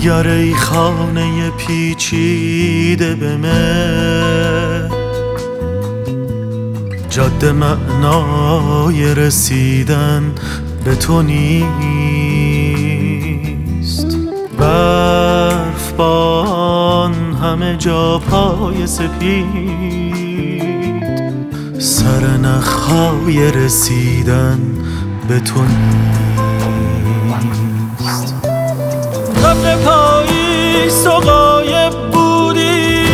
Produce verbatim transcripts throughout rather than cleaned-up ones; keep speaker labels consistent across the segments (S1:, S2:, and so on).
S1: بیار ای خانه پیچیده به مهر، جاده معنای رسیدن به تو نیست. برف بان همه جا پای سپید، سر نخهای رسیدن به تو نیست. قبل پاییز تو غایب بودی،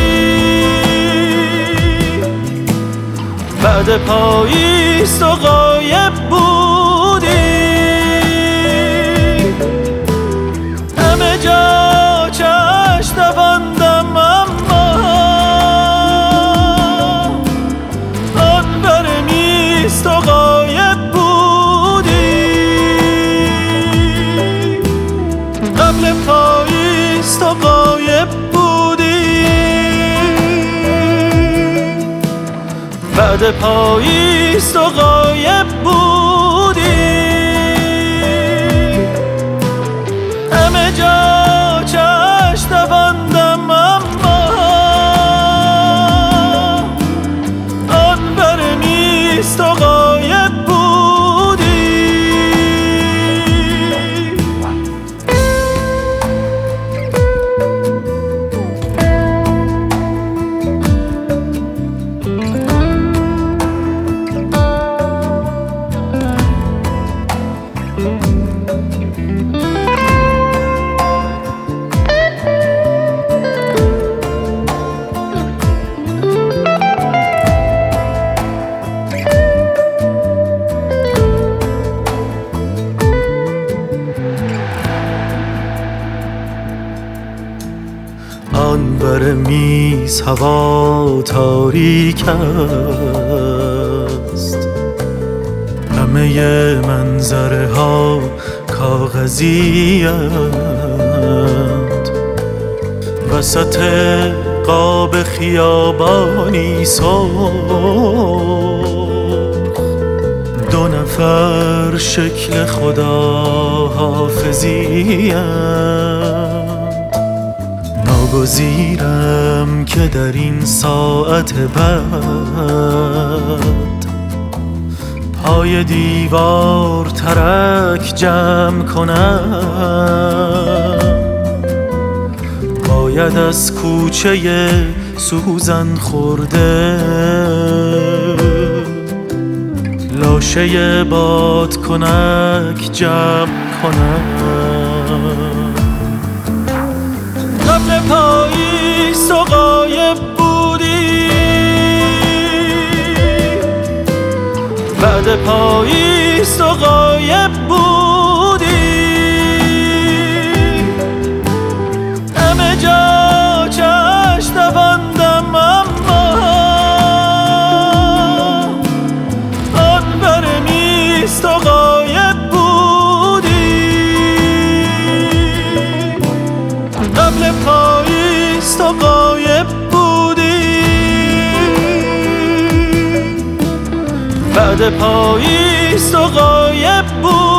S1: بعد پاییز تو غایب بودی، همه جا چشم دواندم اما آن بر میز تو غایب بودی. قبل پاییز تو غایب بودی، بعد پاییز تو غایب بودی، همه جا چشم دواندم اما آن بر میز تو غایب بودی. آن بر میز هوا تاریک است، همه منظره ها کاغذی اند. وسط قاب خیابانی سرخ، دو نفر شکل خدا حافظی اند. ناگزیرم که در این ساعت بعد پای دیوار ترک جمع کنم. باید از کوچه سوزن خورده لاشه بادکنک جمع کنم. قبل پاییز تو غایب بودی، بعد پاییز تو غایب بودی، همه جا چشم دواندم اما آن بر میز تو غایب بودی. قبل پاییز تو غایب بودی، بعد پاییز تو غایب بودی،